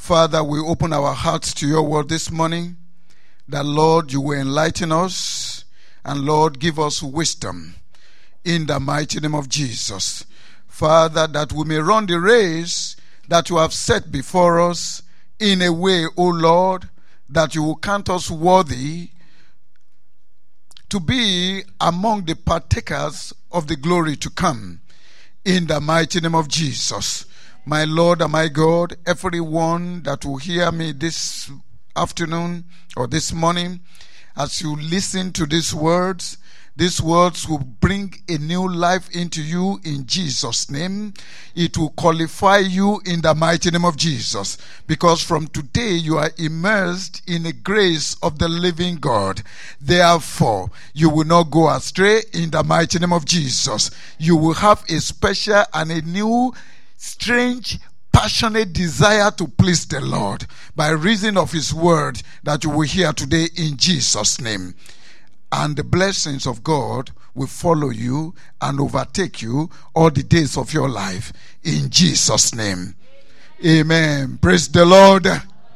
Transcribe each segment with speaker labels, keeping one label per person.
Speaker 1: Father, we open our hearts to your word this morning, that, Lord, you will enlighten us, and, Lord, give us wisdom in the mighty name of Jesus. Father, that we may run the race that you have set before us in a way, O Lord, that you will count us worthy to be among the partakers of the glory to come, in the mighty name of Jesus. My Lord and my God, everyone that will hear me this afternoon or this morning, as you listen to these words will bring a new life into you in Jesus' name. It will qualify you in the mighty name of Jesus, because from today you are immersed in the grace of the living God. Therefore, you will not go astray in the mighty name of Jesus. You will have a special and a new, strange, passionate desire to please the Lord by reason of his word that you will hear today in Jesus' name. And the blessings of God will follow you and overtake you all the days of your life in Jesus' name. Amen. Praise the Lord.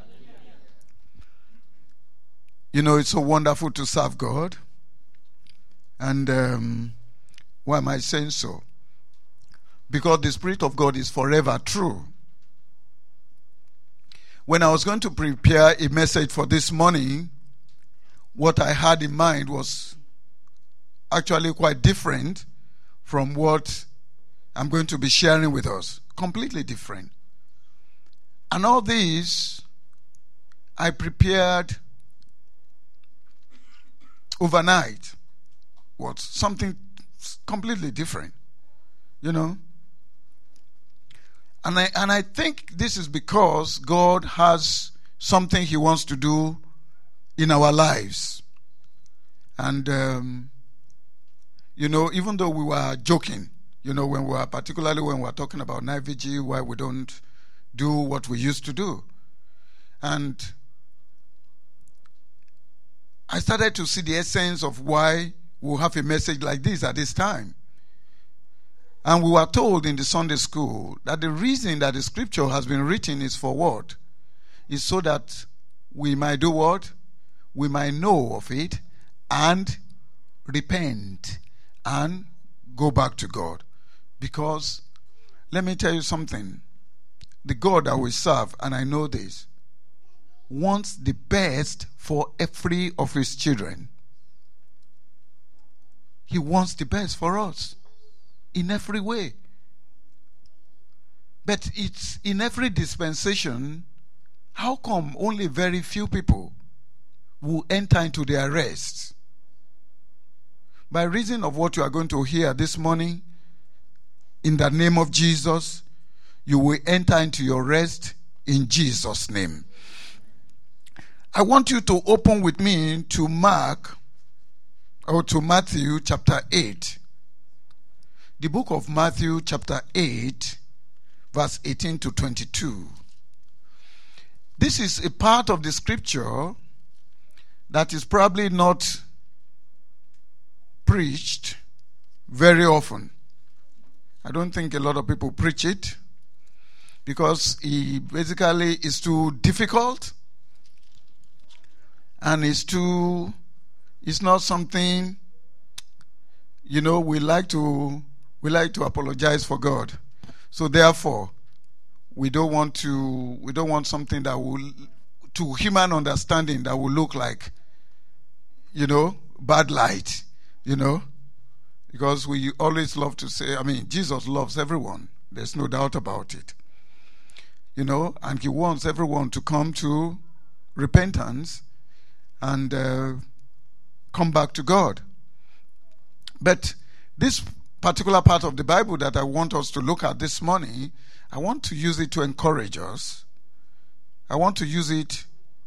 Speaker 1: You know, it's so wonderful to serve God. And why am I saying so? Because the Spirit of God is forever true. When I was going to prepare a message for this morning, what I had in mind was actually quite different from what I'm going to be sharing with us. Completely different. And all these I prepared overnight. Was something completely different, you know. And I think this is because God has something he wants to do in our lives. And, you know, even though we were joking, you know, particularly when we were talking about night vigil, why we don't do what we used to do. And I started to see the essence of why we'll have a message like this at this time. And we were told in the Sunday school that the reason that the scripture has been written is for what? Is so that we might do what? We might know of it and repent and go back to God. Because, let me tell you something. The God that we serve, and I know this, wants the best for every of his children. He wants the best for us in every way. But it's in every dispensation. How come only very few people will enter into their rest? By reason of what you are going to hear this morning, in the name of Jesus, you will enter into your rest in Jesus' name. I want you to open with me to Matthew chapter 8. The book of Matthew chapter 8, verse 18 to 22. This is a part of the scripture that is probably not preached very often. I don't think a lot of people preach it because it basically is too difficult and it's not something, you know, we like to apologize for God. So therefore, we don't want something that will, to human understanding, that will look like, you know, bad light, you know, because we always love to say, Jesus loves everyone. There's no doubt about it. You know, and he wants everyone to come to repentance and come back to God. But this particular part of the Bible that I want us to look at this morning, I want to use it to encourage us. I want to use it,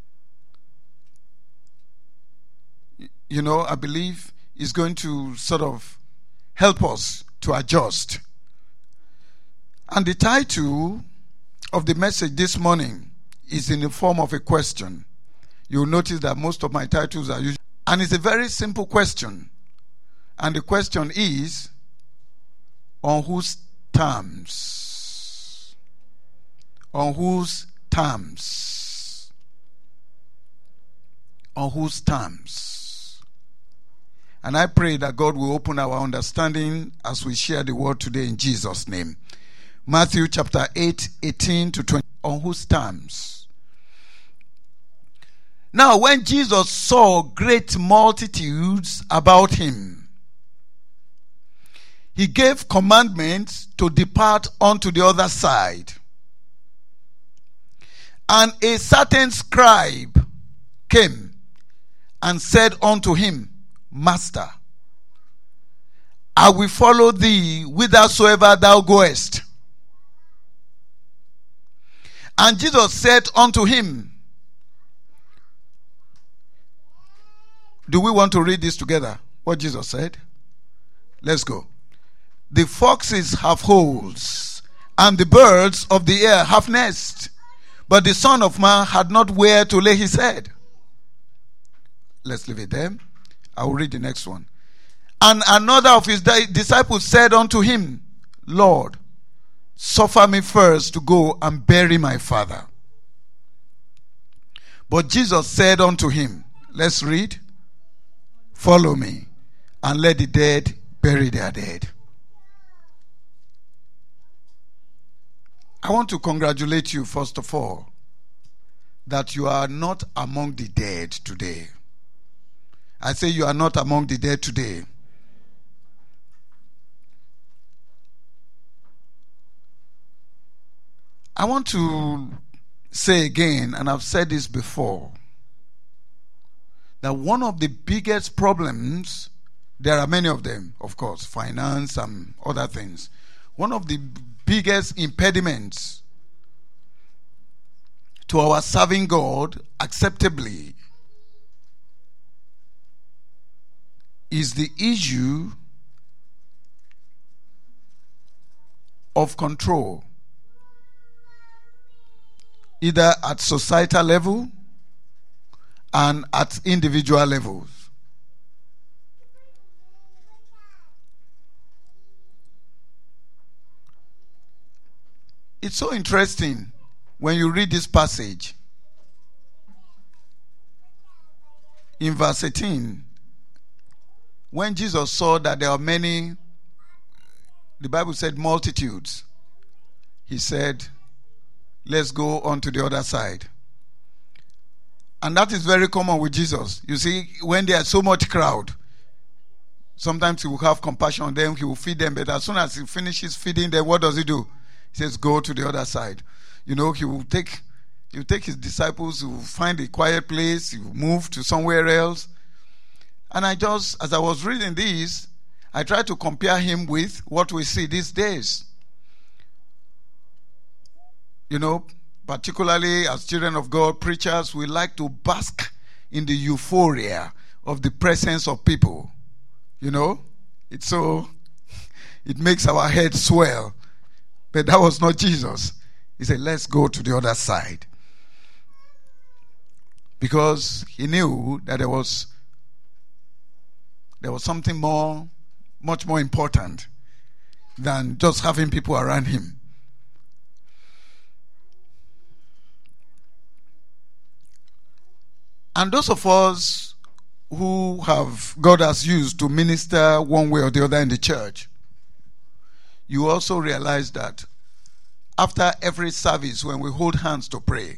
Speaker 1: you know, I believe is going to sort of help us to adjust. And the title of the message this morning is in the form of a question. You'll notice that most of my titles are usually, and it's a very simple question. And the question is, on whose terms? On whose terms? On whose terms? And I pray that God will open our understanding as we share the word today in Jesus' name. Matthew chapter 8, 18 to 20. On whose terms? Now, when Jesus saw great multitudes about him, he gave commandments to depart unto the other side. And a certain scribe came and said unto him, Master, I will follow thee whithersoever thou goest. And Jesus said unto him, do we want to read this together? What Jesus said? Let's go. The foxes have holes, and the birds of the air have nests, but the Son of Man had not where to lay his head. Let's leave it there. I will read the next one. And another of his disciples said unto him, Lord, suffer me first to go and bury my father. But Jesus said unto him, let's read, follow me, and let the dead bury their dead. I want to congratulate you, first of all, that you are not among the dead today. I say you are not among the dead today. I want to say again, and I've said this before, that one of the biggest problems, there are many of them, of course, finance and other things. One of the biggest impediments to our serving God acceptably is the issue of control, either at societal level and at individual levels. It's so interesting when you read this passage. In verse 18, when Jesus saw that there are many, the Bible said multitudes, he said, let's go on to the other side. And that is very common with Jesus. You see, when there is so much crowd, sometimes he will have compassion on them, he will feed them, but as soon as he finishes feeding them, what does he do? He says, go to the other side. You know, he will take his disciples, he will find a quiet place, he will move to somewhere else. And as I was reading this, I tried to compare him with what we see these days. You know, particularly as children of God, preachers, we like to bask in the euphoria of the presence of people. You know, it makes our head swell. But that was not Jesus. He said, let's go to the other side. Because he knew that there was something much more important than just having people around him. And those of us who God has used to minister one way or the other in the church, you also realize that after every service, when we hold hands to pray,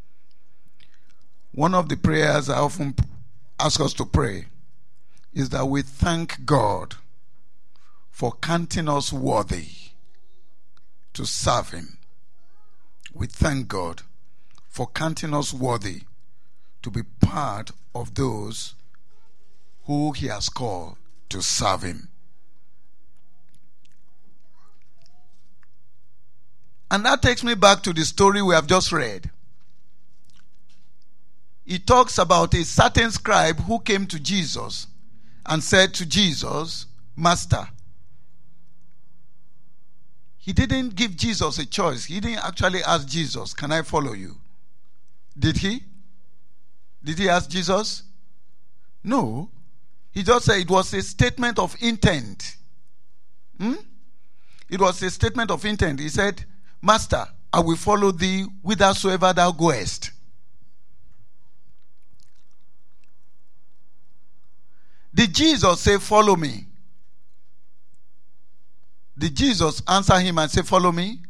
Speaker 1: one of the prayers I often ask us to pray is that we thank God for counting us worthy to serve him. We thank God for counting us worthy to be part of those who he has called to serve him. And that takes me back to the story we have just read. It talks about a certain scribe who came to Jesus and said to Jesus, Master. He didn't give Jesus a choice. He didn't actually ask Jesus, can I follow you? Did he? Did he ask Jesus? No. He just said it was a statement of intent. It was a statement of intent. He said, Master, I will follow thee whithersoever thou goest. Did Jesus say, follow me? Did Jesus answer him and say, follow me?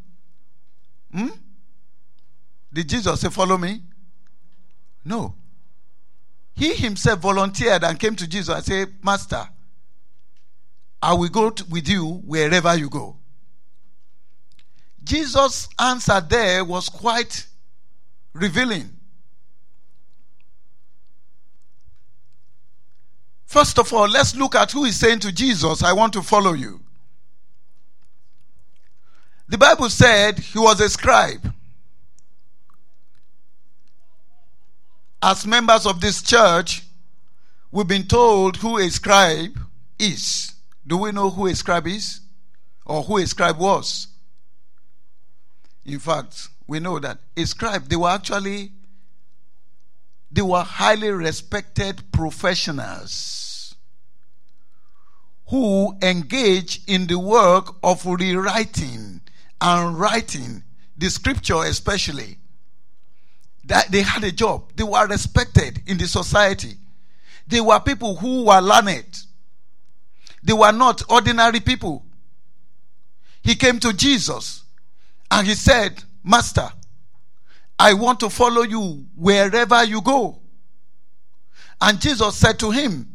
Speaker 1: Did Jesus say, follow me? No. He himself volunteered and came to Jesus and said, Master, I will go with you wherever you go. Jesus' answer there was quite revealing. First of all, let's look at who is saying to Jesus, I want to follow you. The Bible said he was a scribe. As members of this church, we've been told who a scribe is. Do we know who a scribe is? Or who a scribe was? In fact, we know that a scribe, they were highly respected professionals who engage in the work of rewriting and writing the scripture especially. That they had a job. They were respected in the society. They were people who were learned. They were not ordinary people. He came to Jesus and he said, Master, I want to follow you wherever you go. And Jesus said to him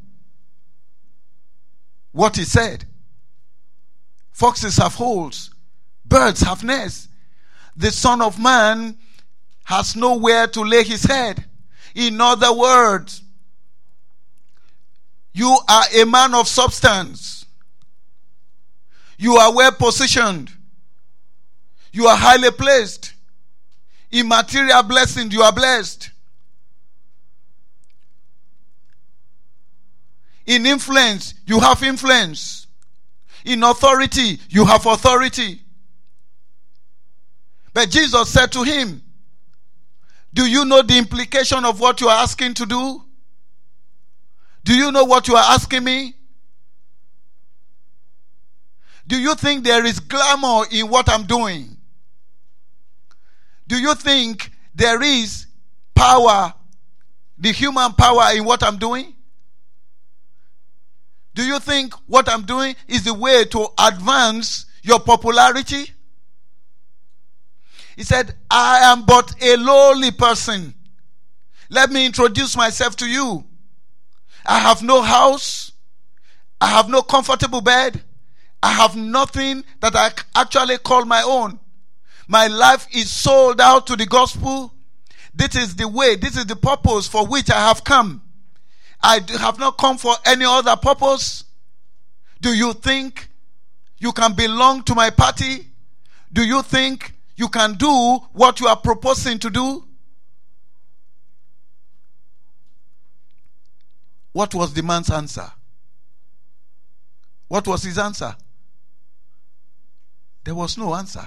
Speaker 1: what he said. Foxes have holes, birds have nests. The Son of Man has nowhere to lay his head. In other words, you are a man of substance. You are well positioned. You are highly placed. In material blessing, you are blessed. In influence, you have influence. In authority, you have authority. But Jesus said to him, do you know the implication of what you are asking to do? Do you know what you are asking me? Do you think there is glamour in what I'm doing? Do you think there is power, the human power in what I'm doing? Do you think what I'm doing is the way to advance your popularity? He said, I am but a lowly person. Let me introduce myself to you. I have no house. I have no comfortable bed. I have nothing that I actually call my own. My life is sold out to the gospel. This is the way, this is the purpose for which I have come. I have not come for any other purpose. Do you think you can belong to my party? Do you think you can do what you are proposing to do? What was the man's answer? What was his answer? There was no answer.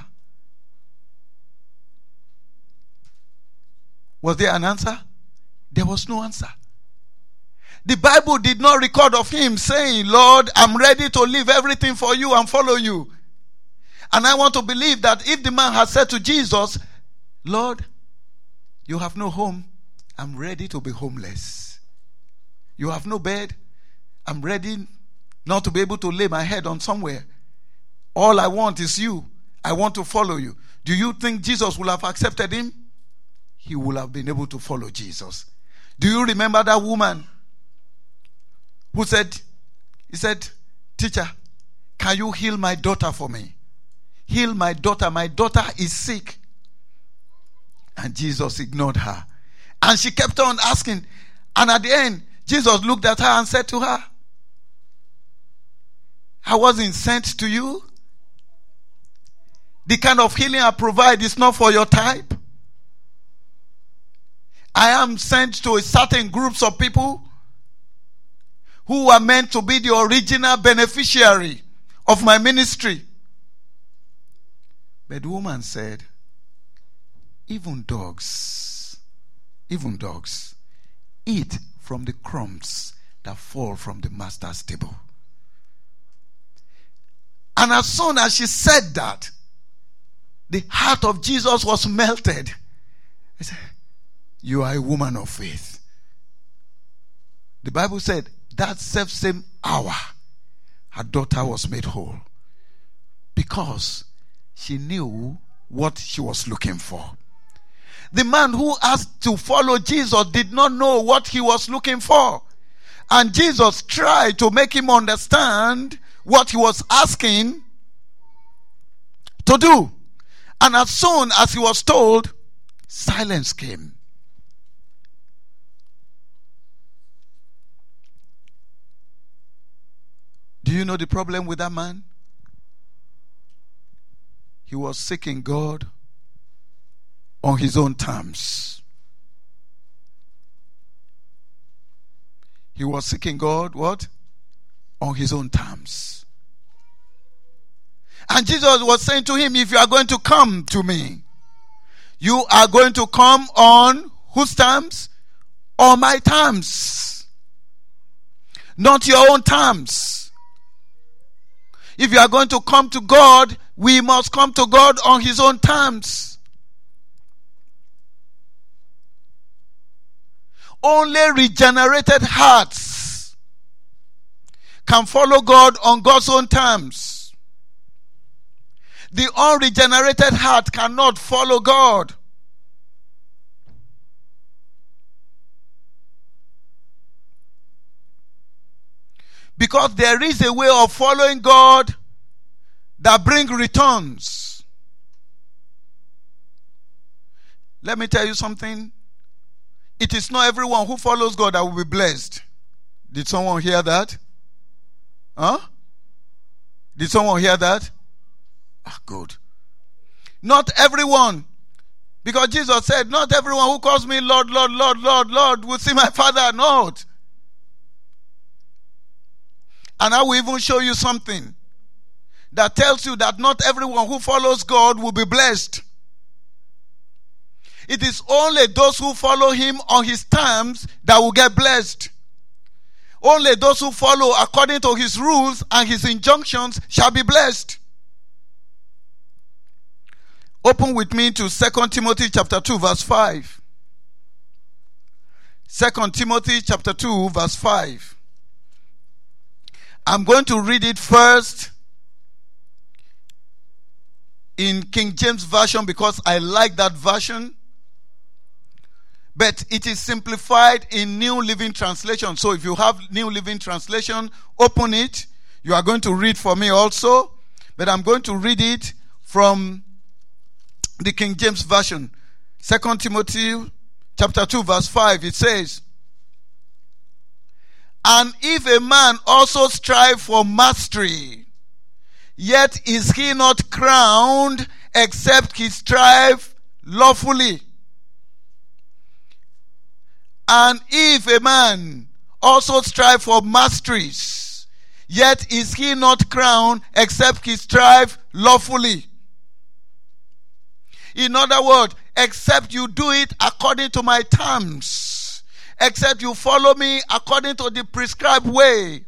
Speaker 1: Was there an answer? There was no answer. The Bible did not record of him saying, Lord, I'm ready to leave everything for you and follow you. And I want to believe that if the man had said to Jesus, Lord, you have no home, I'm ready to be homeless. You have no bed, I'm ready not to be able to lay my head on somewhere. All I want is you. I want to follow you. Do you think Jesus would have accepted him? He would have been able to follow Jesus. Do you remember that woman who said, Teacher, can you heal my daughter for me? Heal my daughter. My daughter is sick. And Jesus ignored her. And she kept on asking. And at the end, Jesus looked at her and said to her, I wasn't sent to you. The kind of healing I provide is not for your type. I am sent to a certain groups of people who are meant to be the original beneficiary of my ministry. But the woman said, even dogs eat from the crumbs that fall from the master's table. And as soon as she said that, the heart of Jesus was melted. He said, you are a woman of faith. The Bible said that same hour, her daughter was made whole. Because she knew what she was looking for. The man who asked to follow Jesus did not know what he was looking for. And Jesus tried to make him understand what he was asking to do. And as soon as he was told, silence came. Do you know the problem with that man? He was seeking God on his own terms. He was seeking God, what? On his own terms. And Jesus was saying to him, if you are going to come to me, you are going to come on whose terms? On my terms. Not your own terms. If you are going to come to God, we must come to God on his own terms. Only regenerated hearts can follow God on God's own terms. The unregenerated heart cannot follow God. Because there is a way of following God that brings returns. Let me tell you something. It is not everyone who follows God that will be blessed. Did someone hear that? Huh? Did someone hear that? Ah, good. Not everyone. Because Jesus said, not everyone who calls me Lord, Lord, Lord, Lord, Lord will see my Father. Not. And I will even show you something that tells you that not everyone who follows God will be blessed. It is only those who follow him on his terms that will get blessed. Only those who follow according to his rules and his injunctions shall be blessed. Open with me to 2 Timothy chapter 2 verse 5. 2 Timothy chapter 2 verse 5. I'm going to read it first in King James Version because I like that version. But it is simplified in New Living Translation. So if you have New Living Translation, open it. You are going to read for me also. But I'm going to read it from the King James Version. 2 Timothy chapter 2 verse 5. It says, and if a man also strive for mastery, yet is he not crowned except he strive lawfully. And if a man also strive for masteries, yet is he not crowned except he strive lawfully. In other words, except you do it according to my terms. Except you follow me according to the prescribed way.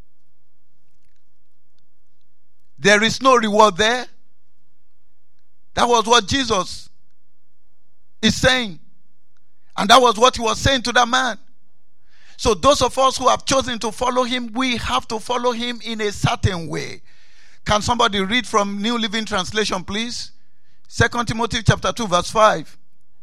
Speaker 1: There is no reward there. That was what Jesus is saying. And that was what he was saying to that man. So those of us who have chosen to follow him, we have to follow him in a certain way. Can somebody read from New Living Translation, please? 2 Timothy chapter 2 verse 5.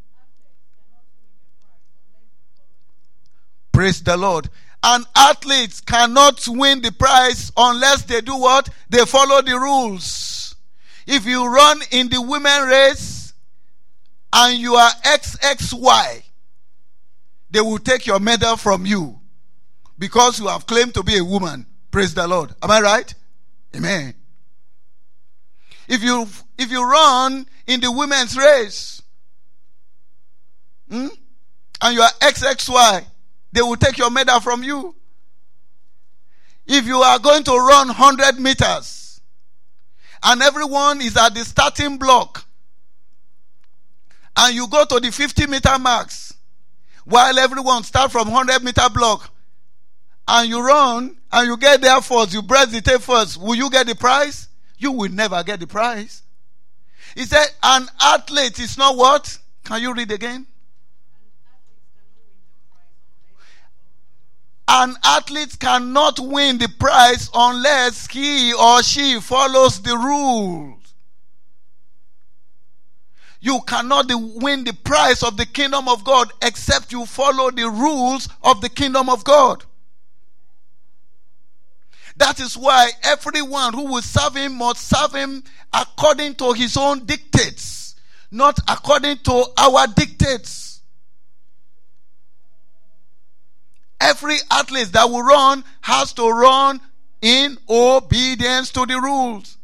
Speaker 1: Praise the Lord. And athletes cannot win the prize unless they do what? They follow the rules. If you run in the women race and you are XXY, they will take your medal from you because you have claimed to be a woman. Praise the Lord. Am I right? Amen. If you run in the women's race and you are XXY, they will take your medal from you. If you are going to run 100 meters and everyone is at the starting block and you go to the 50-meter marks while everyone starts from 100-meter block and you run and you get there first, you break the tape first, will you get the prize? You will never get the prize. He said, an athlete is not what? Can you read again? An athlete cannot win the prize unless he or she follows the rules. You cannot win the prize of the kingdom of God except you follow the rules of the kingdom of God. That is why everyone who will serve him must serve him according to his own dictates, not according to our dictates. Every athlete that will run has to run in obedience to the rules.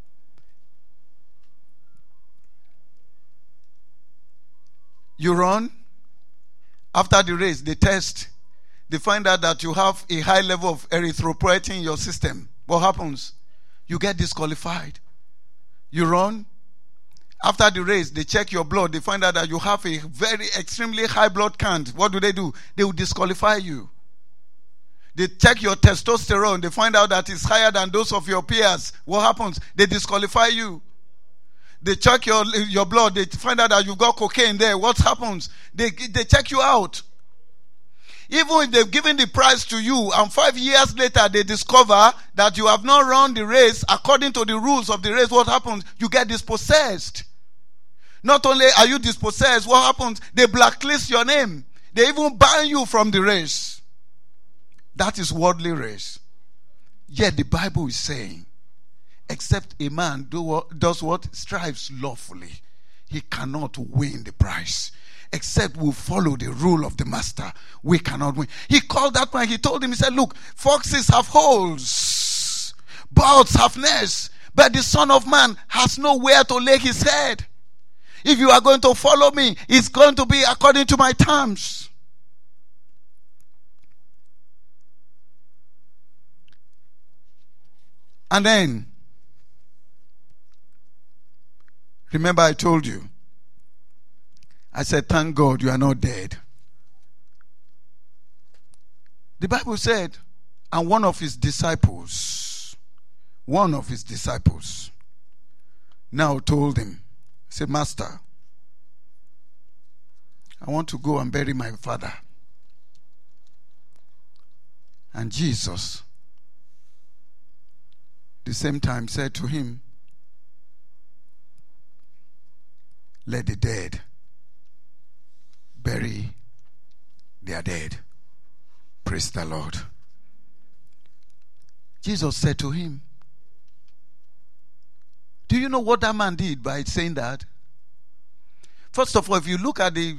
Speaker 1: You run. After the race, they test. They find out that you have a high level of erythropoietin in your system. What happens? You get disqualified. You run. After the race, they check your blood. They find out that you have a very extremely high blood count. What do? They will disqualify you. They check your testosterone. They find out that it's higher than those of your peers. What happens? They disqualify you. They check your blood. They find out that you've got cocaine there. What happens? They check you out. Even if they've given the prize to you and 5 years later they discover that you have not run the race according to the rules of the race, what happens? You get dispossessed. Not only are you dispossessed, what happens? They blacklist your name. They even ban you from the race. That is worldly race. Yet the Bible is saying, except a man does what? Strives lawfully, he cannot win the prize. Except we follow the rule of the master, we cannot win. He called that man, he told him, he said, look, foxes have holes, birds have nests, but the Son of Man has nowhere to lay his head. If you are going to follow me, it's going to be according to my terms. And then, remember I told you, I said, thank God you are not dead. The Bible said, and one of his disciples now told him, said, Master, I want to go and bury my father. And Jesus, the same time, said to him, let the dead bury their dead. Praise the Lord. Jesus said to him, do you know what that man did by saying that? First of all, if you look at the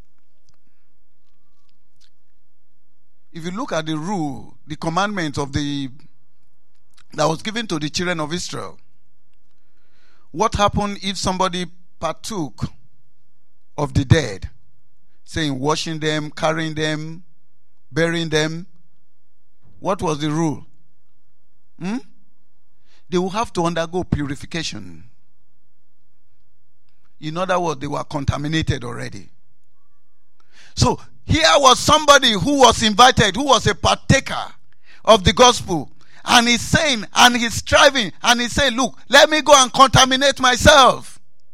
Speaker 1: rule, the commandment of that was given to the children of Israel, what happened if somebody partook of the dead, saying washing them, carrying them, burying them? What was the rule? They will have to undergo purification. In other words, they were contaminated already. So here was somebody who was invited, who was a partaker of the gospel, and he's saying, and he's striving, and he's saying, look, let me go and contaminate myself.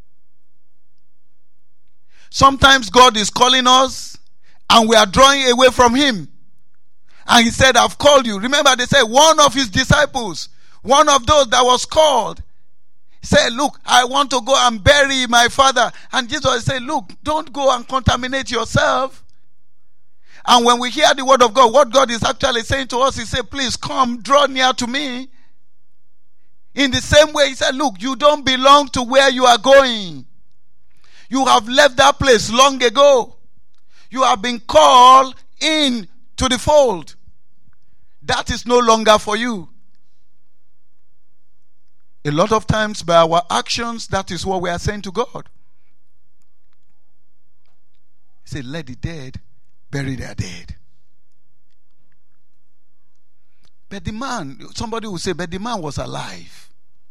Speaker 1: Sometimes God is calling us and we are drawing away from him. And he said, I've called you. Remember, they said one of his disciples, one of those that was called, said, look, I want to go and bury my father. And Jesus said, look, don't go and contaminate yourself. And when we hear the word of God, what God is actually saying to us, he said, please come, draw near to me. In the same way, he said, look, you don't belong to where you are going. You have left that place long ago. You have been called in to the fold. That is no longer for you. A lot of times by our actions, that is what we are saying to God. He said, let the dead bury their dead. But the man, somebody will say, but the man was alive.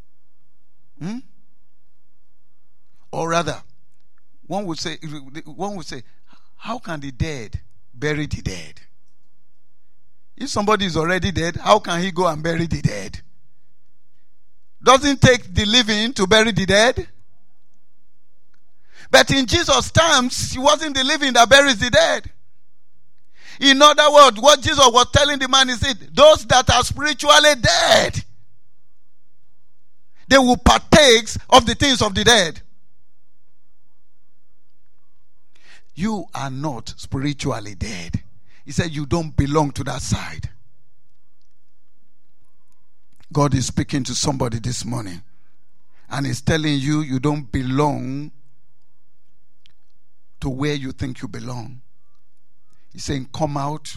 Speaker 1: Or rather, one would say, how can the dead bury the dead? If somebody is already dead, how can he go and bury the dead? Doesn't take the living to bury the dead? But in Jesus' terms, he wasn't the living that buries the dead. In other words, what Jesus was telling the man is those that are spiritually dead, they will partake of the things of the dead. You are not spiritually dead. He said you don't belong to that side. God is speaking to somebody this morning, and he's telling you you don't belong to where you think you belong. He's saying, come out.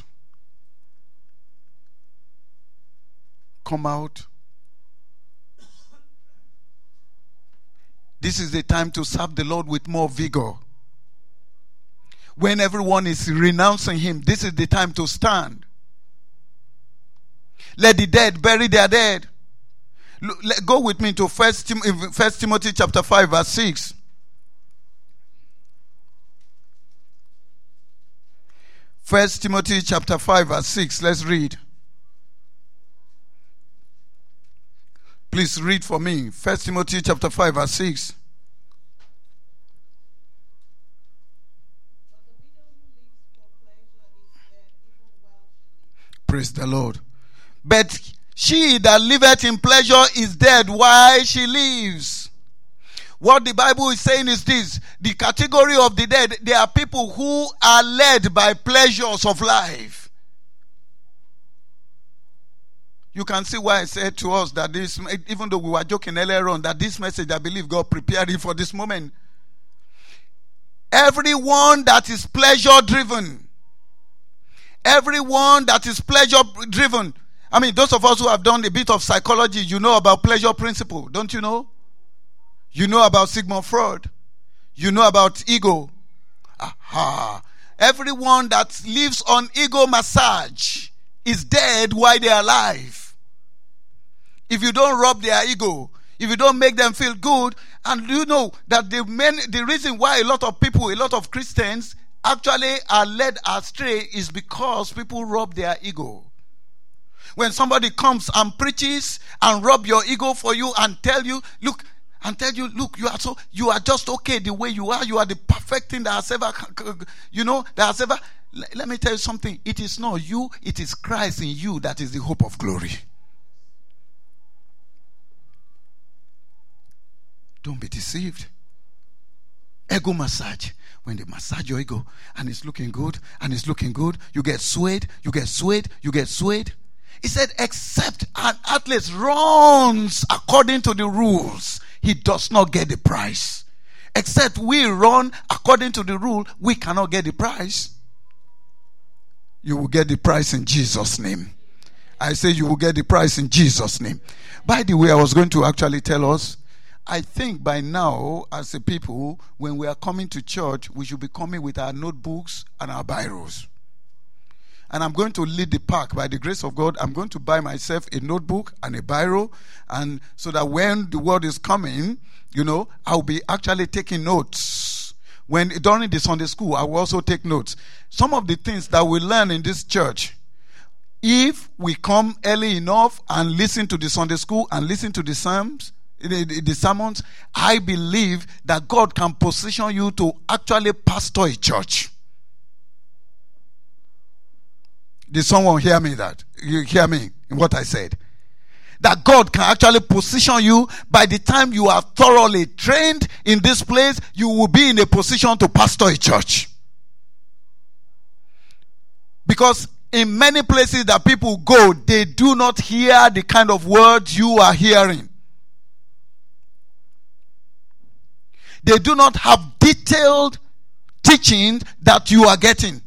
Speaker 1: Come out. This is the time to serve the Lord with more vigor. When everyone is renouncing him, this is the time to stand. Let the dead bury their dead. Go with me to 1 Timothy chapter 5 verse 6. 1 Timothy chapter 5 verse 6. Let's read. Please read for me. 1 Timothy chapter 5 verse 6. Praise the Lord. But she that liveth in pleasure is dead while she lives. What the Bible is saying is this: the category of the dead, they are people who are led by pleasures of life. You can see why I said to us that this, even though we were joking earlier on, that this message, I believe God prepared it for this moment. Everyone that is pleasure driven, everyone that is pleasure driven, I mean, those of us who have done a bit of psychology, you know about pleasure principle, don't you know? You know about Sigmund Freud. You know about ego. Aha. Everyone that lives on ego massage is dead while they are alive. If you don't rub their ego, if you don't make them feel good, and you know that the reason why a lot of people, a lot of Christians actually are led astray is because people rub their ego. When somebody comes and preaches and rub your ego for you and tell you, look, you are just okay the way you are. You are the perfect thing that has ever, let me tell you something. It is not you, it is Christ in you that is the hope of glory. Don't be deceived. Ego massage. When they massage your ego and it's looking good, you get swayed. He said, except an athlete runs according to the rules, he does not get the prize. Except we run according to the rule, we cannot get the prize. You will get the prize in Jesus' name. I say you will get the prize in Jesus' name. By the way, I was going to actually tell us, I think by now, as a people, when we are coming to church, we should be coming with our notebooks and our biros. And I'm going to lead the pack. By the grace of God, I'm going to buy myself a notebook and a biro, and so that when the word is coming, I'll be actually taking notes. During the Sunday school, I will also take notes. Some of the things that we learn in this church, if we come early enough and listen to the Sunday school and listen to the sermons, I believe that God can position you to actually pastor a church. Did someone hear me that? You hear me in what I said? That God can actually position you. By the time you are thoroughly trained in this place, you will be in a position to pastor a church. Because in many places that people go, they do not hear the kind of words you are hearing. They do not have detailed teaching that you are getting.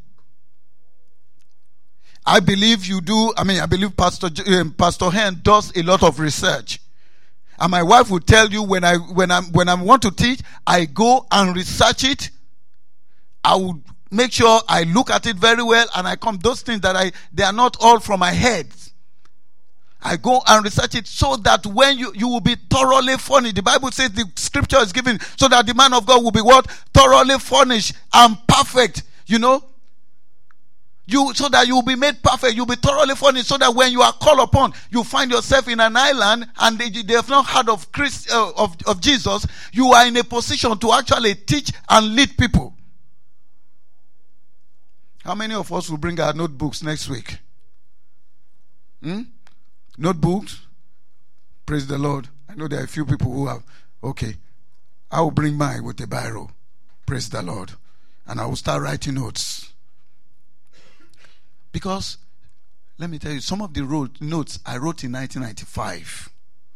Speaker 1: I believe you do. I believe Pastor Hen does a lot of research. And my wife will tell you when I want to teach, I go and research it. I will make sure I look at it very well, and I come. Those things they are not all from my head. I go and research it so that when you will be thoroughly furnished. The Bible says the scripture is given so that the man of God will be what? Thoroughly furnished and perfect. You so that you will be made perfect, you'll be thoroughly furnished, so that when you are called upon, you find yourself in an island and they have not heard of of Jesus. You are in a position to actually teach and lead people. How many of us will bring our notebooks next week? Notebooks? Praise the Lord. I know there are a few people who have. Okay. I will bring mine with a biro. Praise the Lord. And I will start writing notes. Because, let me tell you, some of the notes I wrote in 1995.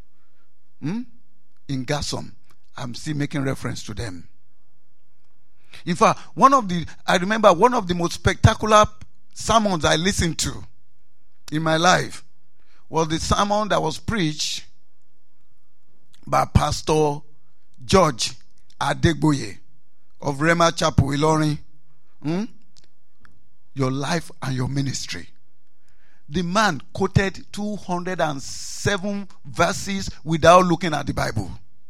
Speaker 1: In Gassom. I'm still making reference to them. In fact, I remember one of the most spectacular sermons I listened to in my life was the sermon that was preached by Pastor George Adegboye of Rema Chapel, Ilorin. Your life and your ministry. The man quoted 207 verses without looking at the Bible.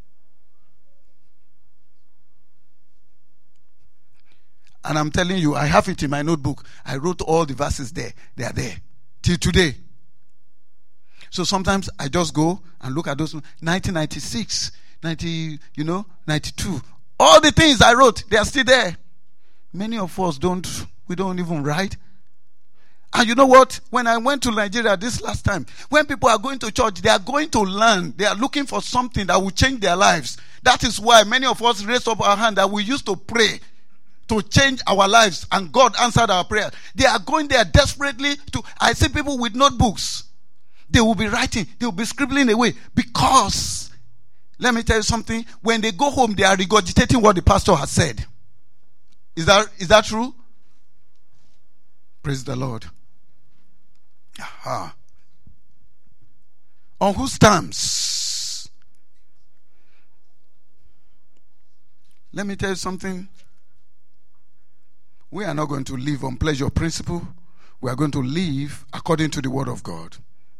Speaker 1: And I'm telling you, I have it in my notebook. I wrote all the verses there. They are there. Till today. So sometimes I just go and look at those 1996, 92. All the things I wrote, they are still there. Many of us we don't even write. And you know what? When I went to Nigeria this last time, when people are going to church, they are going to learn. They are looking for something that will change their lives. That is why many of us raised up our hand that we used to pray to change our lives, and God answered our prayer. They are going there desperately I see people with notebooks. They will be writing, they will be scribbling away, because, let me tell you something, when they go home, they are regurgitating what the pastor has said. Is that true? Praise the Lord. Aha. On whose terms? Let me tell you something. We are not going to live on pleasure principle. We are going to live according to the word of God.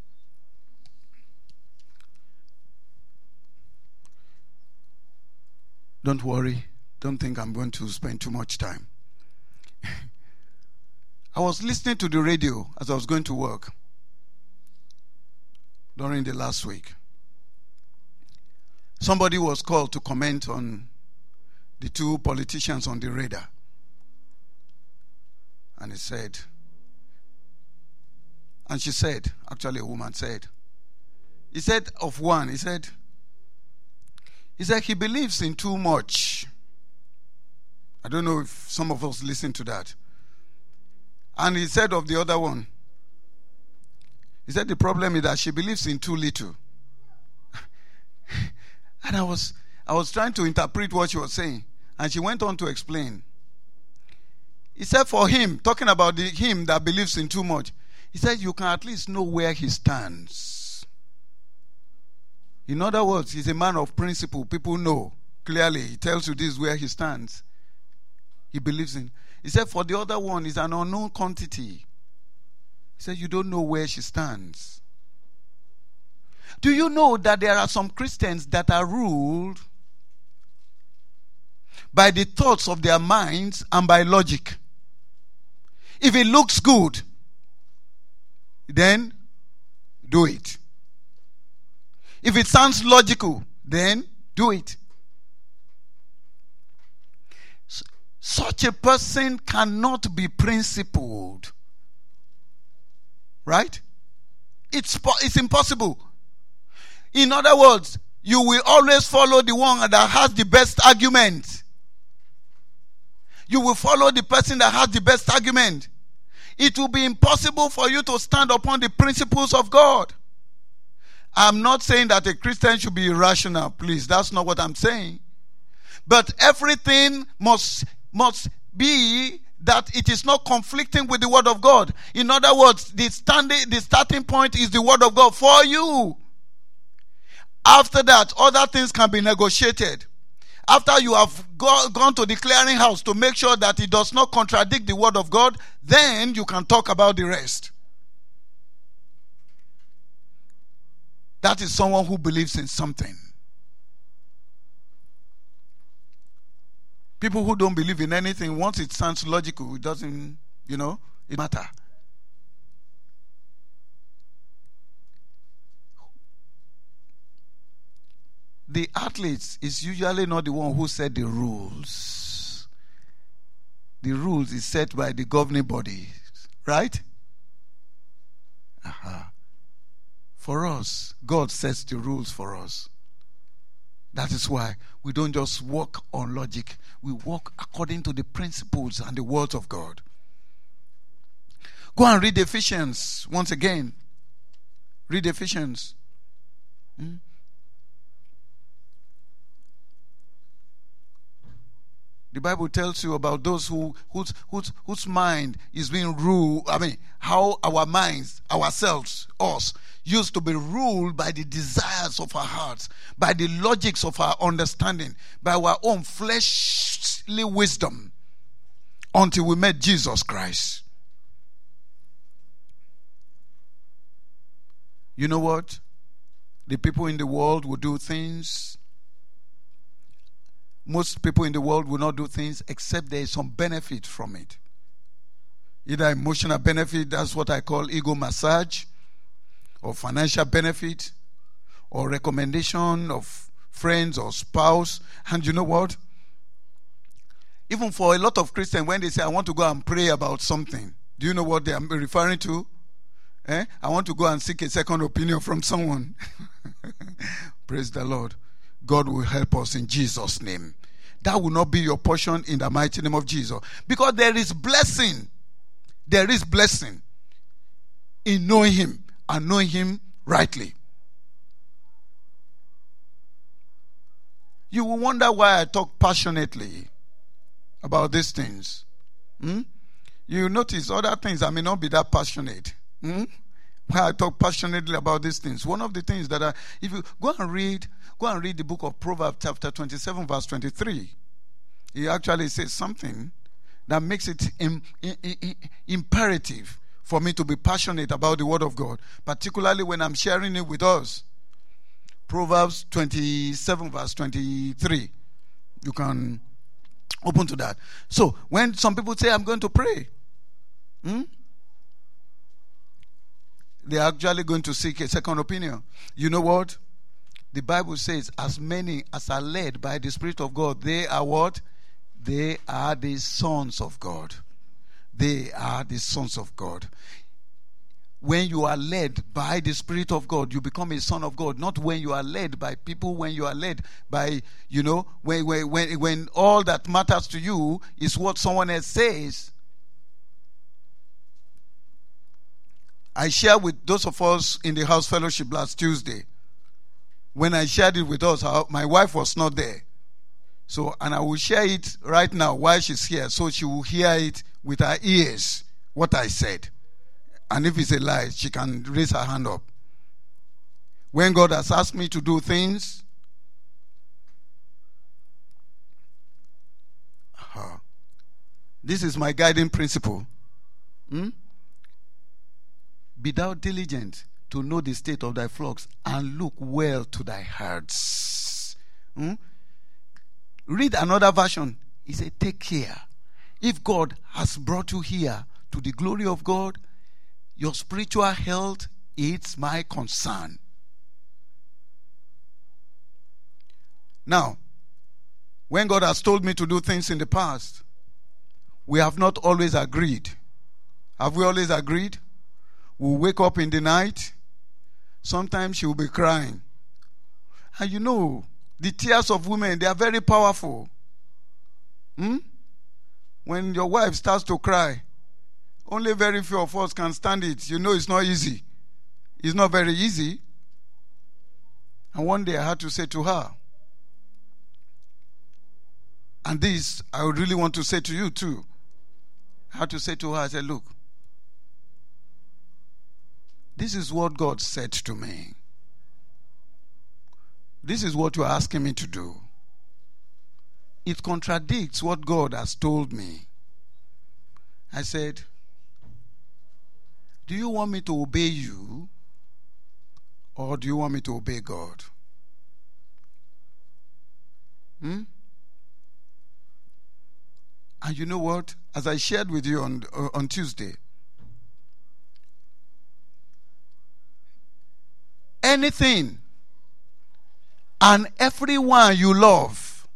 Speaker 1: Don't worry. Don't think I'm going to spend too much time. I was listening to the radio as I was going to work during the last week. Somebody was called to comment on the two politicians on the radar. And he said, and she said, actually a woman said, he said of one, he said he believes in too much. I don't know if some of us listen to that. And he said of the other one, he said the problem is that she believes in too little. And I was trying to interpret what she was saying. And she went on to explain. He said for him, talking about him that believes in too much, he said you can at least know where he stands. In other words, he's a man of principle. People know clearly. He tells you this is where he stands. He believes in. He said for the other one, is an unknown quantity. He said you don't know where she stands. Do you know that there are some Christians that are ruled by the thoughts of their minds and by logic? If it looks good, then do it. If it sounds logical, then do it. Such a person cannot be principled. Right? It's impossible. In other words, you will always follow the one that has the best argument. You will follow the person that has the best argument. It will be impossible for you to stand upon the principles of God. I'm not saying that a Christian should be irrational, please. That's not what I'm saying. But everything must be that it is not conflicting with the word of God. In other words, the starting point is the word of God for you. After that, other things can be negotiated. After you have gone to the clearing house to make sure that it does not contradict the word of God, then you can talk about the rest. That is someone who believes in something. People who don't believe in anything, once it sounds logical, it doesn't, It matter. The athletes is usually not the one who set the rules. The rules is set by the governing body, right? For us, God sets the rules for us. That is why we don't just walk on logic. We walk according to the principles and the words of God. Go and read Ephesians once again. Read Ephesians. The Bible tells you about those whose mind is being ruled. How our minds, ourselves, us, used to be ruled by the desires of our hearts, by the logics of our understanding, by our own fleshly wisdom, until we met Jesus Christ. You know what? The people in the world will do things. Most people in the world will not do things except there is some benefit from it. Either emotional benefit, that's what I call ego massage, or financial benefit, or recommendation of friends or spouse. And you know what? Even for a lot of Christians, when they say, I want to go and pray about something, do you know what they are referring to? I want to go and seek a second opinion from someone. Praise the Lord. God will help us in Jesus' name. That will not be your portion in the mighty name of Jesus. Because there is blessing. There is blessing in knowing Him and knowing Him rightly. You will wonder why I talk passionately about these things. You notice other things I may not be that passionate. Why I talk passionately about these things. One of the things that if you go and read the book of Proverbs chapter 27 verse 23, he actually says something that makes it imperative for me to be passionate about the word of God, particularly when I'm sharing it with us. Proverbs 27 verse 23. You can open to that. So when some people say, I'm going to pray, they're actually going to seek a second opinion. You know what? The Bible says, as many as are led by the Spirit of God, they are what? They are the sons of God. They are the sons of God. When you are led by the Spirit of God, you become a son of God. Not when you are led by people, when you are led by, when all that matters to you is what someone else says. I shared with those of us in the house fellowship last Tuesday. When I shared it with us, my wife was not there. So, and I will share it right now while she's here, so she will hear it with her ears, what I said. And if it's a lie, she can raise her hand up. When God has asked me to do things, this is my guiding principle. Be thou diligent to know the state of thy flocks, and look well to thy herds. Read another version. He said, take care. If God has brought you here to the glory of God, your spiritual health is my concern. Now, when God has told me to do things in the past, we have not always agreed. Have we always agreed? We'll wake up in the night. Sometimes she will be crying. And you know, the tears of women, they are very powerful. When your wife starts to cry, only very few of us can stand it. You know it's not easy. It's not very easy. And one day I had to say to her, and this I would really want to say to you too. I had to say to her, I said, look, this is what God said to me. This is what you're asking me to do. It contradicts what God has told me. I said, do you want me to obey you, or do you want me to obey God? And you know what? As I shared with you on Tuesday, anything and everyone you love,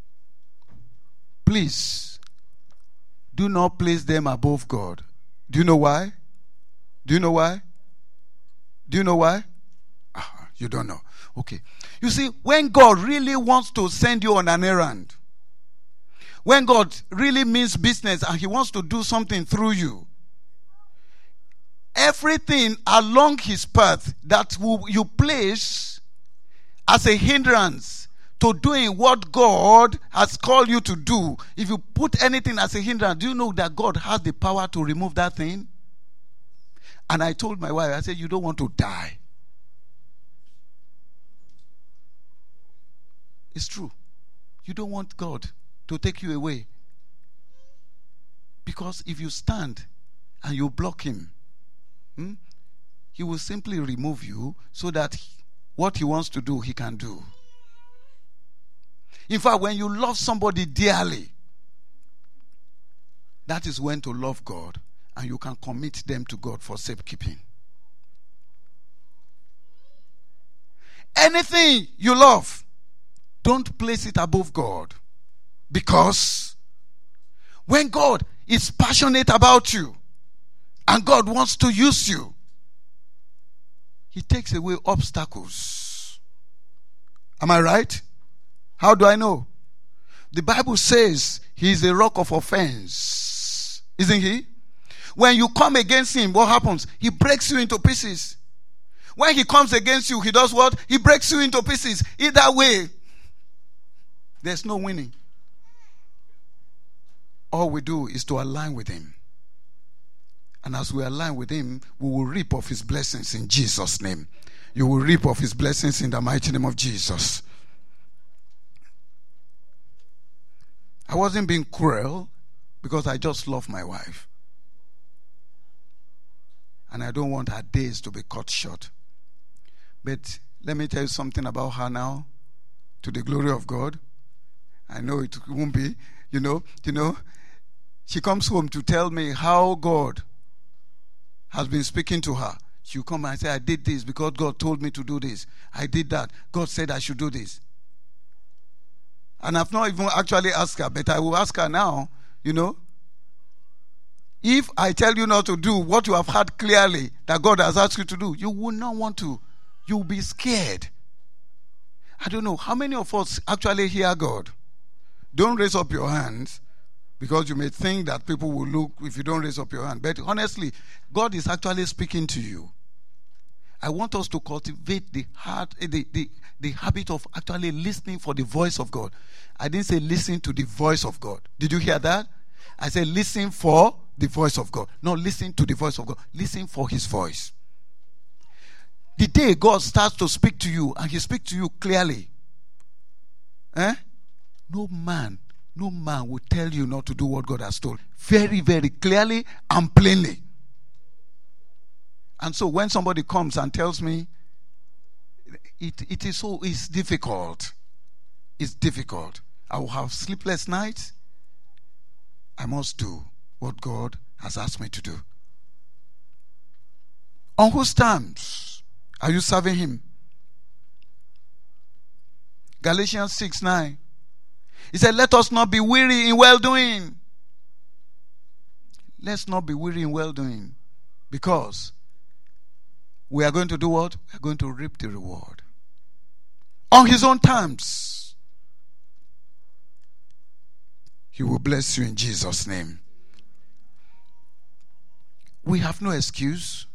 Speaker 1: please do not place them above God. Do you know why? Do you know why? Do you know why? You don't know. Okay. You see, when God really wants to send you on an errand, when God really means business and he wants to do something through you, everything along his path that you place as a hindrance to doing what God has called you to do, if you put anything as a hindrance, do you know that God has the power to remove that thing? And I told my wife, I said, you don't want to die. It's true. You don't want God to take you away. Because if you stand and you block him, he will simply remove you so that what he wants to do, he can do. In fact, when you love somebody dearly, that is when to love God, and you can commit them to God for safekeeping. Anything you love, don't place it above God. Because when God is passionate about you and God wants to use you, he takes away obstacles. Am I right? How do I know? The Bible says he is a rock of offense. Isn't he? When you come against him, what happens? He breaks you into pieces. When he comes against you, he does what? He breaks you into pieces. Either way, there's no winning. All we do is to align with him. And as we align with him, we will reap of his blessings in Jesus' name. You will reap of his blessings in the mighty name of Jesus. I wasn't being cruel because I just love my wife. And I don't want her days to be cut short. But let me tell you something about her now, to the glory of God. I know it won't be, you know. She comes home to tell me how God has been speaking to her. She'll come and say, I did this because God told me to do this. I did that. God said I should do this. And I've not even actually asked her, but I will ask her now, If I tell you not to do what you have heard clearly that God has asked you to do, you will not want to. You will be scared. I don't know. How many of us actually hear God? Don't raise up your hands, because you may think that people will look if you don't raise up your hand. But honestly, God is actually speaking to you. I want us to cultivate the habit of actually listening for the voice of God. I didn't say listen to the voice of God. Did you hear that? I said listen for the voice of God. Not listen to the voice of God. Listen for his voice. The day God starts to speak to you, and he speaks to you clearly, no man will tell you not to do what God has told. Very, very clearly and plainly. And so when somebody comes and tells me, it's difficult. It's difficult. I will have sleepless nights. I must do what God has asked me to do. On whose terms are you serving him? Galatians 6:9. He said, let us not be weary in well-doing. Let's not be weary in well-doing. Because we are going to do what? We are going to reap the reward. On his own terms. He will bless you in Jesus' name. We have no excuse.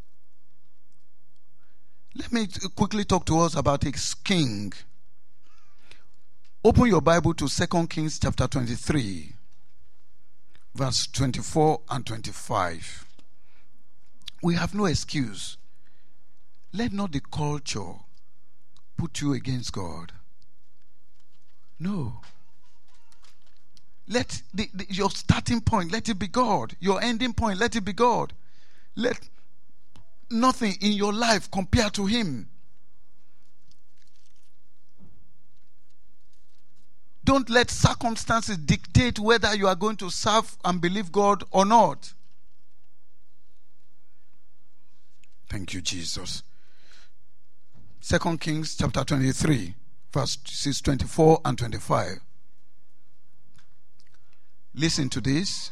Speaker 1: Let me quickly talk to us about a king. Open your Bible to 2 Kings chapter 23, verse 24 and 25. We have no excuse. Let not the culture put you against God. No. Let your starting point, let it be God. Your ending point, let it be God. Let nothing in your life compare to him. Don't let circumstances dictate whether you are going to serve and believe God or not. Thank you, Jesus. 2 Kings chapter 23, verses 24 and 25. Listen to this.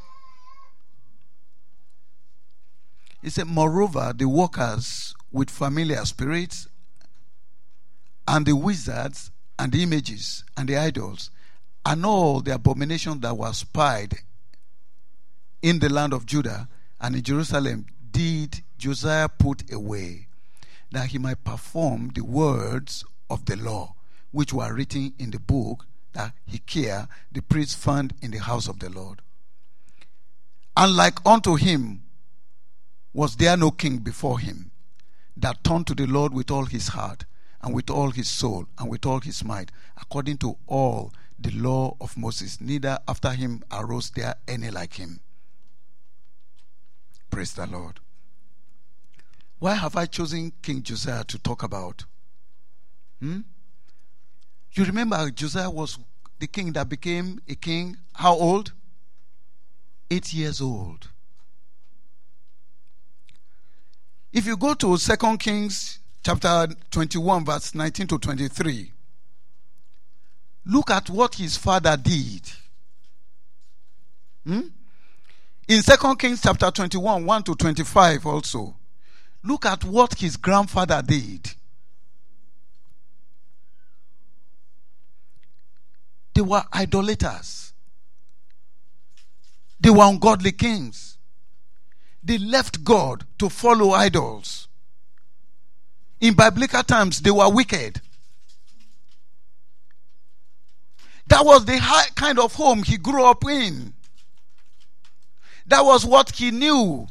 Speaker 1: It said, moreover, the workers with familiar spirits and the wizards and the images and the idols and all the abominations that were spied in the land of Judah and in Jerusalem did Josiah put away, that he might perform the words of the law, which were written in the book that Hilkiah the priest found in the house of the Lord. And like unto him was there no king before him that turned to the Lord with all his heart and with all his soul and with all his might, according to all the law of Moses. Neither after him arose there any like him. Praise the Lord. Why have I chosen King Josiah to talk about? You remember Josiah was the king that became a king, how old? 8 years old. If you go to 2 Kings chapter 21, verse 19 to 23, look at what his father did. In 2 Kings chapter 21, 1 to 25 also, look at what his grandfather did. They were idolaters. They were ungodly kings. They left God to follow idols. In biblical times, they were wicked. That was the kind of home he grew up in. That was what he knew.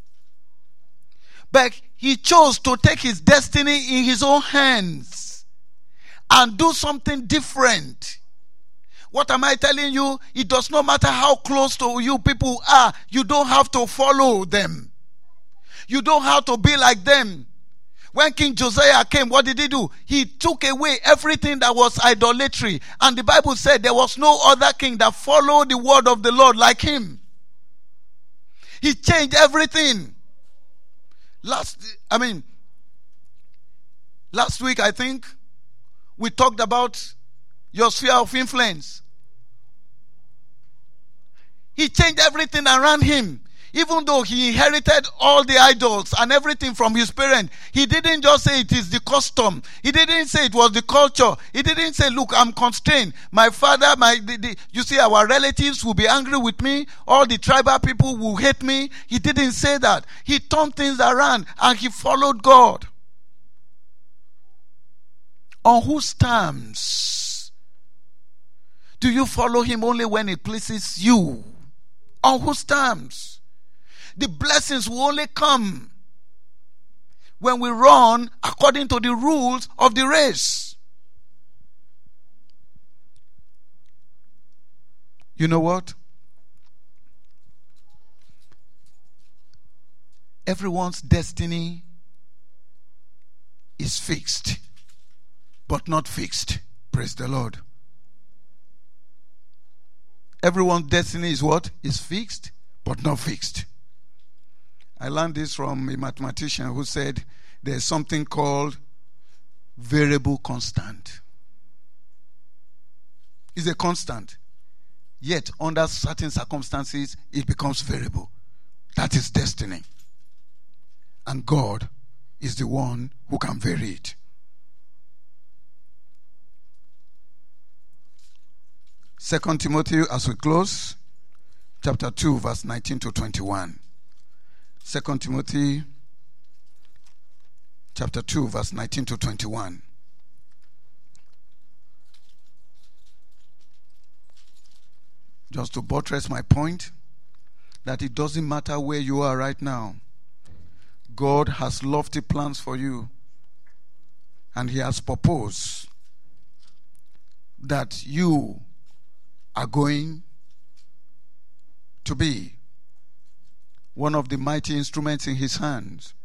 Speaker 1: But he chose to take his destiny in his own hands and do something different. What am I telling you? It does not matter how close to you people are. You don't have to follow them. You don't have to be like them. When King Josiah came, what did he do? He took away everything that was idolatry. And the Bible said there was no other king that followed the word of the Lord like him. He changed everything. Last week, I think, we talked about your sphere of influence. He changed everything around him. Even though he inherited all the idols and everything from his parents, he didn't just say it is the custom. He didn't say it was the culture. He didn't say, look, I'm constrained. My father, you see, our relatives will be angry with me. All the tribal people will hate me. He didn't say that. He turned things around and he followed God. On whose terms? Do you follow him only when it pleases you? On whose terms? The blessings will only come when we run according to the rules of the race. You know what? Everyone's destiny is fixed, but not fixed. Praise the Lord. Everyone's destiny is what? Is fixed, but not fixed. I learned this from a mathematician who said there's something called variable constant. It's a constant. Yet, under certain circumstances, it becomes variable. That is destiny. And God is the one who can vary it. 2 Timothy, as we close, chapter 2, verse 19 to 21. 2 Timothy chapter 2, verse 19 to 21. Just to buttress my point, that it doesn't matter where you are right now. God has lofty plans for you. And he has proposed that you are going to be one of the mighty instruments in his hands.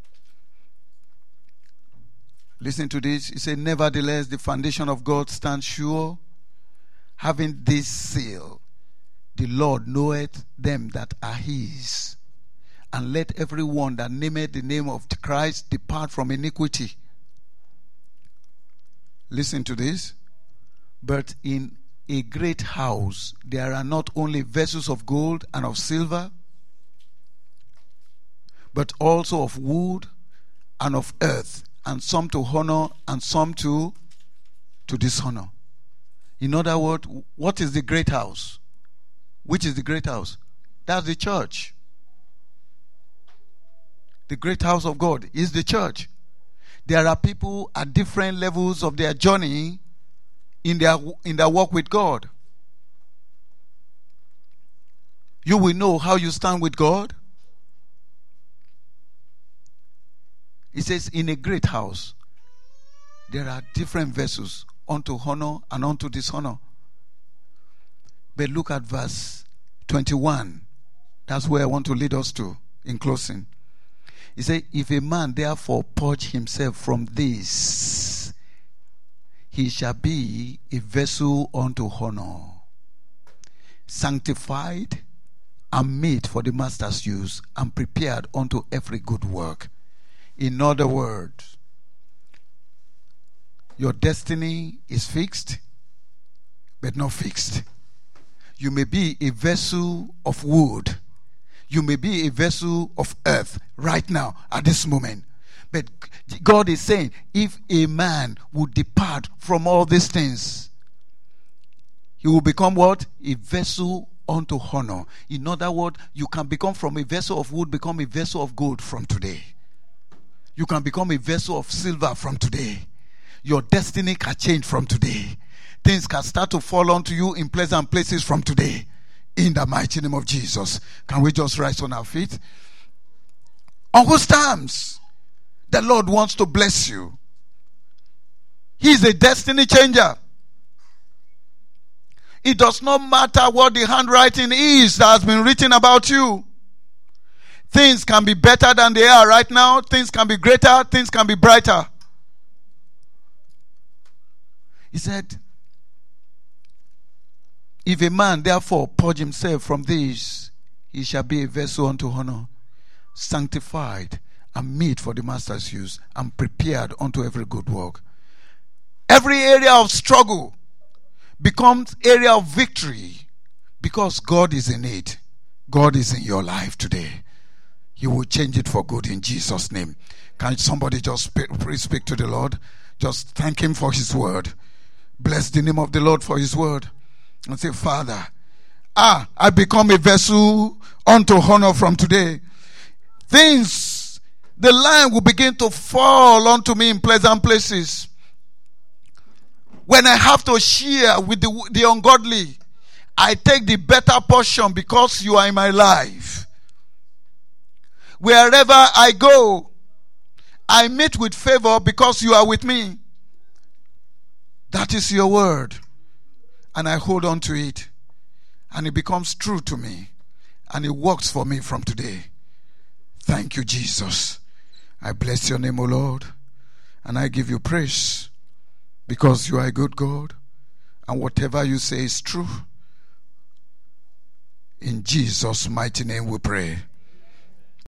Speaker 1: Listen to this. He said, nevertheless, the foundation of God stands sure, having this seal: the Lord knoweth them that are his. And let everyone that nameth the name of Christ depart from iniquity. Listen to this. But in a great house there are not only vessels of gold and of silver, but also of wood and of earth, and some to honor and some to dishonor. In other words, what is the great house? Which is the great house? That's the church. The great house of God is the church. There are people at different levels of their journey in their walk with God. You will know how you stand with God. It says, in a great house there are different vessels, unto honor and unto dishonor. But look at verse 21. That's where I want to lead us to in closing. He said, if a man therefore purge himself from this, he shall be a vessel unto honor, sanctified and made for the master's use, and prepared unto every good work. In other words, your destiny is fixed, but not fixed. You may be a vessel of wood. You may be a vessel of earth right now, at this moment. But God is saying, if a man would depart from all these things, he will become what? A vessel unto honor. In other words, you can become from a vessel of wood, become a vessel of gold from today. You can become a vessel of silver from today. Your destiny can change from today. Things can start to fall onto you in pleasant places from today. In the mighty name of Jesus. Can we just rise on our feet? On whose terms the Lord wants to bless you. He is a destiny changer. It does not matter what the handwriting is that has been written about you. Things can be better than they are right now. Things can be greater. Things can be brighter. He said, if a man therefore purge himself from these, he shall be a vessel unto honor, sanctified and meet for the master's use, and prepared unto every good work. Every area of struggle becomes area of victory because God is in it. God is in your life today. He will change it for good in Jesus' name. Can somebody just speak to the Lord? Just thank him for his word. Bless the name of the Lord for his word. And say, Father, I become a vessel unto honor from today. Things, the line will begin to fall onto me in pleasant places. When I have to share with the ungodly, I take the better portion because you are in my life. Wherever I go, I meet with favor because you are with me. That is your word. And I hold on to it. And it becomes true to me. And it works for me from today. Thank you, Jesus. I bless your name, O Lord. And I give you praise. Because you are a good God. And whatever you say is true. In Jesus' mighty name we pray.